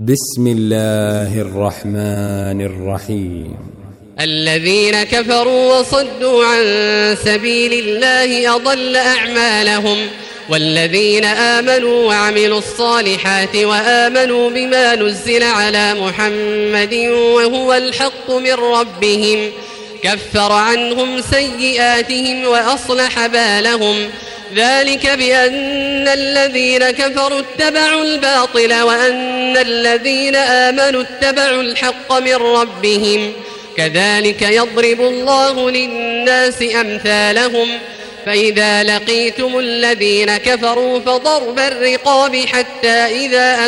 بسم الله الرحمن الرحيم. الذين كفروا وصدوا عن سبيل الله أضل أعمالهم، والذين آمنوا وعملوا الصالحات وآمنوا بما نزل على محمد وهو الحق من ربهم كفر عنهم سيئاتهم وأصلح بالهم. ذلك بأن الذين كفروا اتبعوا الباطل وأن الذين آمنوا اتبعوا الحق من ربهم. كذلك يضرب الله للناس أمثالهم. فإذا لقيتم الذين كفروا فضرب الرقاب حتى إذا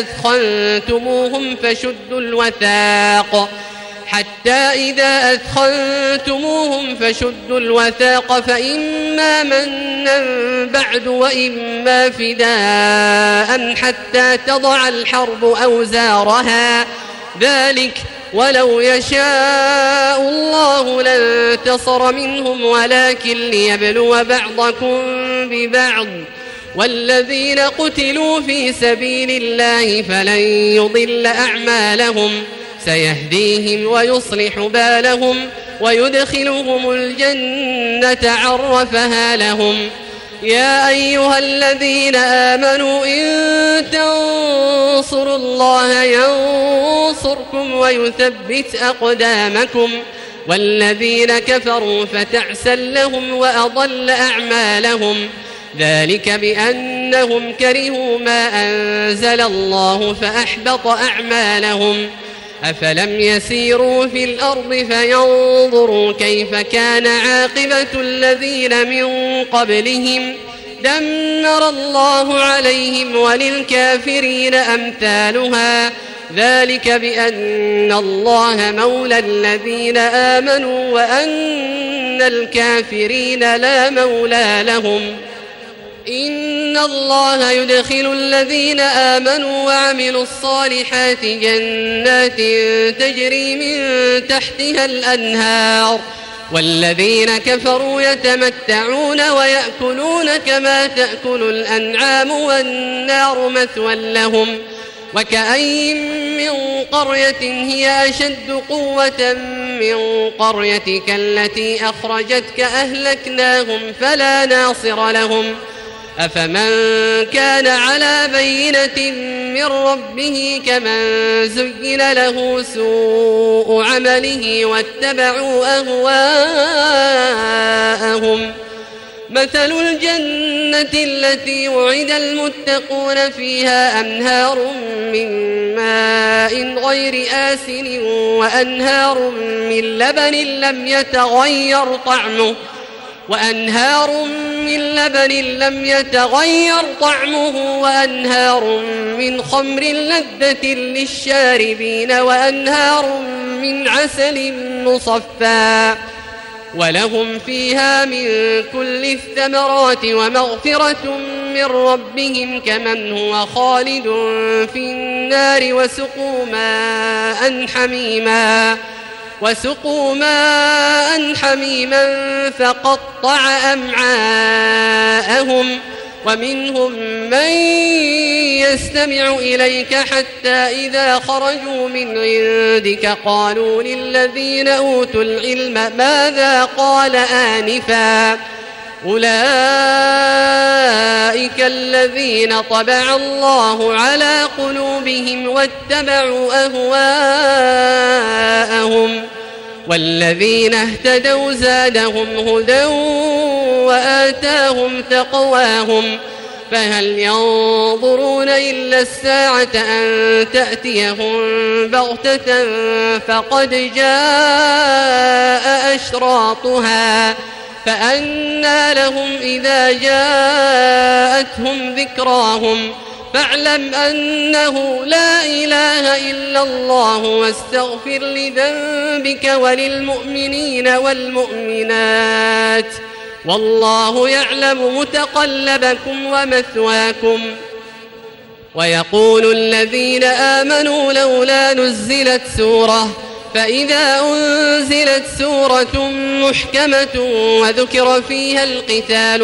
أثخنتموهم فشدوا الوثاق فإما منا بعد وإما فداء حتى تضع الحرب أوزارها. ذلك ولو يشاء الله لانتصر منهم ولكن ليبلو بعضكم ببعض. والذين قتلوا في سبيل الله فلن يضل أعمالهم سيهديهم ويصلح بالهم ويدخلهم الجنة عرفها لهم. يا أيها الذين آمنوا إن تنصروا الله ينصركم ويثبت أقدامكم. والذين كفروا فتعسا لهم وأضل أعمالهم. ذلك بأنهم كرهوا ما أنزل الله فأحبط أعمالهم. أفلم يسيروا في الأرض فينظروا كيف كان عاقبة الذين من قبلهم دمر الله عليهم وللكافرين أمثالها. ذلك بأن الله مولى الذين آمنوا وأن الكافرين لا مولى لهم. إن الله يدخل الذين آمنوا وعملوا الصالحات جنات تجري من تحتها الأنهار، والذين كفروا يتمتعون ويأكلون كما تأكل الأنعام والنار مثوى لهم. وكأين من قرية هي أشد قوة من قريتك التي أخرجتك أهلكناهم فلا ناصر لهم. أفمن كان على بينة من ربه كمن زين له سوء عمله واتبعوا أهواءهم. مثل الجنة التي وعد المتقون فيها أنهار من ماء غير آسن وأنهار من لبن لم يتغير طعمه وأنهار من خمر لذة للشاربين وأنهار من عسل مصفى ولهم فيها من كل الثمرات ومغفرة من ربهم كمن هو خالد في النار وسقوا ماء حميما فقطع أمعاءهم. ومنهم من يستمع إليك حتى إذا خرجوا من عندك قالوا للذين أوتوا العلم ماذا قال آنفا. أولئك الذين طبع الله على قلوبهم واتبعوا أهواءهم. والذين اهتدوا زادهم هدى وآتاهم تقواهم. فهل ينظرون إلا الساعة أن تأتيهم بغتة فقد جاء أشراطها فأنى لهم إذا جاءتهم ذكراهم. فاعلم أنه لا إله إلا الله واستغفر لذنبك وللمؤمنين والمؤمنات والله يعلم متقلبكم ومثواكم. ويقول الذين آمنوا لولا نزلت سورة فإذا أنزلت سورة محكمة وذكر فيها القتال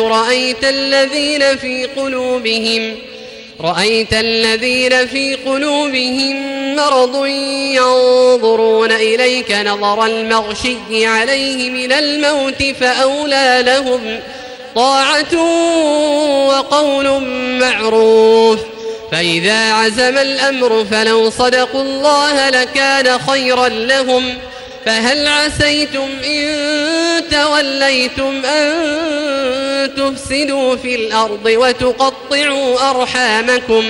رأيت الذين في قلوبهم مرض ينظرون إليك نظر المغشي عليه من الموت فأولى لهم طاعة وقول معروف. فإذا عزم الأمر فلو صدقوا الله لكان خيرا لهم. فهل عسيتم إن توليتم أن تفسدوا في الأرض وتقطعوا أرحامكم؟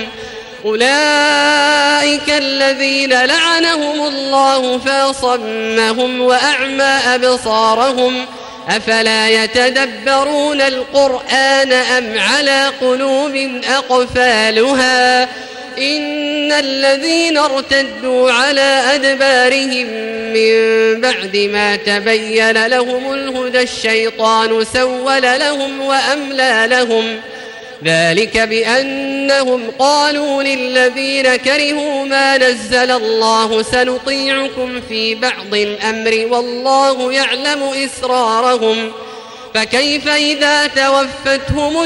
أولئك الذين لعنهم الله فأصمهم وأعمى أبصارهم. أفلا يتدبرون القرآن أم على قلوب أقفالها؟ إن الذين ارتدوا على أدبارهم من بعد ما تبين لهم الهدى الشيطان سول لهم وأملى لهم. ذلك بأنهم قالوا للذين كرهوا ما نزل الله سنطيعكم في بعض الأمر والله يعلم إسرارهم. فكيف إذا توفتهم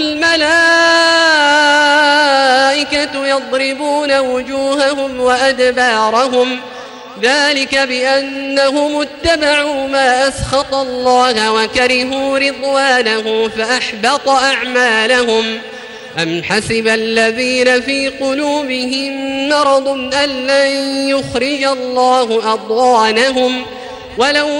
الملائكة يضربون وجوههم وأدبارهم؟ ذلك بأنهم اتبعوا ما أسخط الله وكرهوا رضوانه فأحبط أعمالهم. أم حسب الذين في قلوبهم مرض أن لن يخرج الله أضغانهم؟ ولو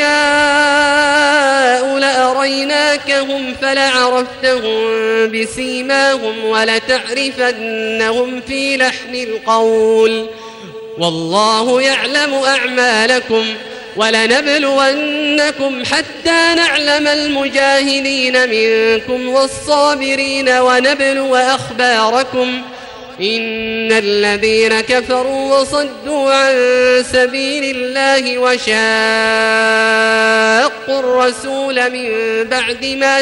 نشاء لأريناكهم فلعرفتهم بسيماهم ولتعرفنهم في لحن القول والله يعلم أعمالكم. ولنبلونكم حتى نعلم المجاهدين منكم والصابرين ونبلو أخباركم. إن الذين كفروا وصدوا عن سبيل الله وشاقوا الرسول من بعد ما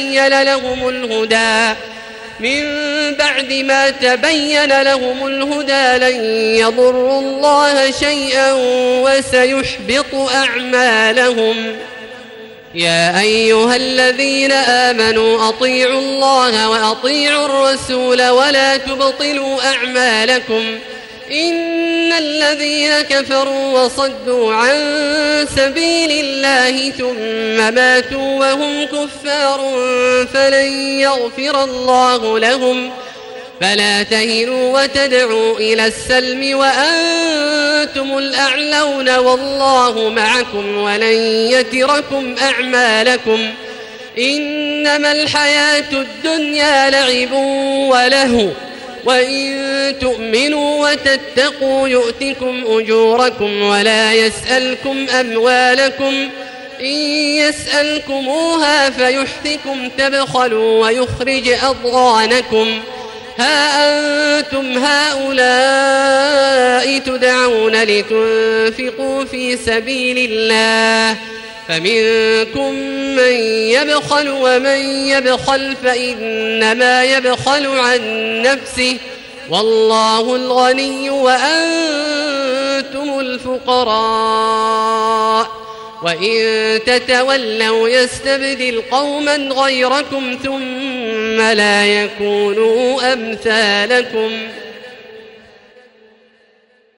تبين لهم الهدى لن يضروا الله شيئا وسيحبط أعمالهم. يا أيها الذين آمنوا أطيعوا الله وأطيعوا الرسول ولا تبطلوا أعمالكم. إن الذين كفروا وصدوا عن سبيل الله ثم ماتوا وهم كفار فلن يغفر الله لهم. فلا تهنوا وتدعوا إلى السلم وأنتم الأعلون والله معكم ولن يتركم أعمالكم. إنما الحياة الدنيا لعب ولهو وإن تؤمنوا وتتقوا يؤتكم أجوركم ولا يسألكم أموالكم. إن يسألكموها فيحفكم تبخلوا ويخرج أضغانكم. ها أنتم هؤلاء تدعون لتنفقوا في سبيل الله فمنكم من يبخل ومن يبخل فإنما يبخل عن نفسه والله الغني وأنتم الفقراء. وإن تتولوا يستبدل قوما غيركم ثم لا يكونوا أمثالكم.